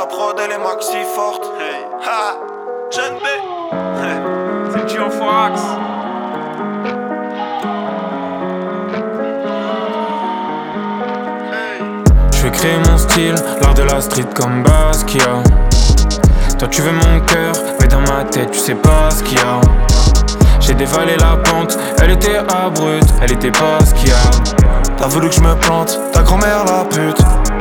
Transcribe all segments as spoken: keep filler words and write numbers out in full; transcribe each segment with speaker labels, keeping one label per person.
Speaker 1: la prod elle est maxi forte. Hey. Ha, Jeune B. Hey.
Speaker 2: C'est G en Forax. Je veux créer mon style, l'art de la street comme Basquiat. Toi tu veux mon cœur, mais dans ma tête tu sais pas ce qu'il y a. J'ai dévalé la pente, elle était abrupte, elle était pas ce qu'il y a.
Speaker 1: T'as voulu que je me plante, ta grand-mère la pute.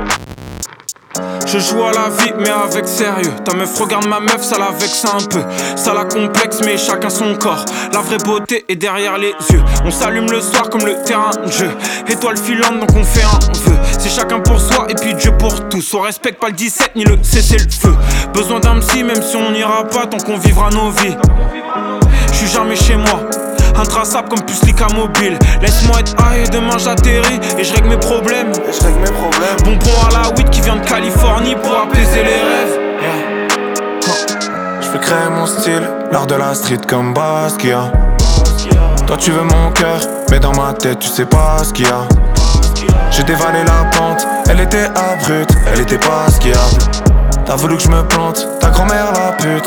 Speaker 2: Je joue à la vie mais avec sérieux. Ta meuf regarde ma meuf, ça la vexe un peu. Ça la complexe mais chacun son corps. La vraie beauté est derrière les yeux. On s'allume le soir comme le terrain de jeu. Étoile filante donc on fait un vœu. C'est chacun pour soi et puis Dieu pour tous. On respecte pas le dix-sept ni le cessez-le-feu. Besoin d'un psy même si on n'ira pas tant qu'on vivra nos vies. J'suis jamais chez moi, intraçable comme Puslica mobile. Laisse-moi être high et demain j'atterris et je règle mes problèmes.
Speaker 1: Et je règle mes problèmes.
Speaker 2: Bonbon à la weed qui vient de Californie pour apaiser les rêves.
Speaker 1: Yeah. Je veux créer mon style, l'art de la street comme Basquiat. Toi tu veux mon cœur, mais dans ma tête tu sais pas ce qu'il y a. J'ai dévalé la pente, elle était abrupte, elle était pas skiable. T'as voulu que je me plante, ta grand-mère la pute.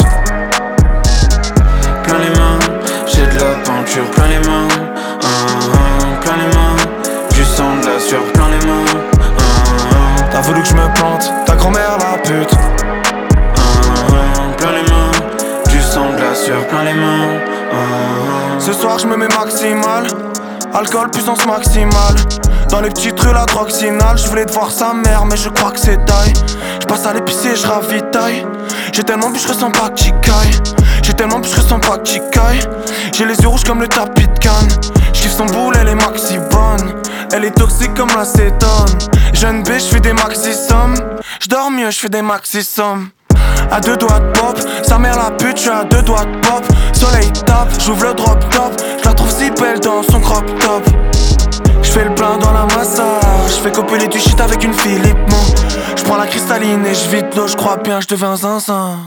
Speaker 2: Plein les mains, j'ai de la peinture, plein les mains, uh, uh, plein les mains, du sang, de la sueur, plein les mains, uh, uh,
Speaker 1: T'as voulu que je me plante, ta grand-mère la pute.
Speaker 2: uh, uh, plein les mains, du sang, de la sueur, plein les mains, uh, uh.
Speaker 1: Ce soir je me mets maximal, alcool puissance maximale. Dans les petites rues la drogue s'inhale. Je voulais te voir sa mère mais je crois que c'est taille. Je passe à l'épicier et je ravitaille. J'ai tellement bu je ressens pas que j'y caille. J'ai tellement bu je ressens pas que j'y caille. J'ai les yeux rouges comme le tapis de Cannes. J'kiffe son boule, elle est maxi bonne. Elle est toxique comme l'acétone. Jeune B, j'fais des maxi sommes. J'dors mieux, j'fais des maxi sommes. À deux doigts de pop, sa mère la pute, j'suis à deux doigts de pop. Soleil tape, j'ouvre le drop top. J'la trouve si belle dans son crop top. J'fais le plein dans la massage. J'fais copuler du shit avec une Philippe Mon. J'prends la cristalline et j'vide l'eau, j'crois bien j'deviens un zinzin.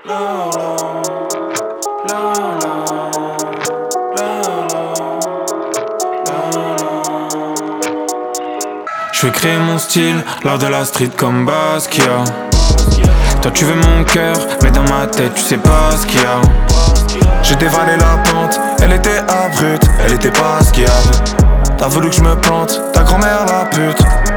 Speaker 2: Je veux créer mon style, l'art de la street comme Basquiat. Toi tu veux mon cœur, mais dans ma tête tu sais pas ce qu'il y a.
Speaker 1: J'ai dévalé la pente, elle était abrupte, elle était pas skiable. T'as voulu que je me plante, ta grand-mère la pute.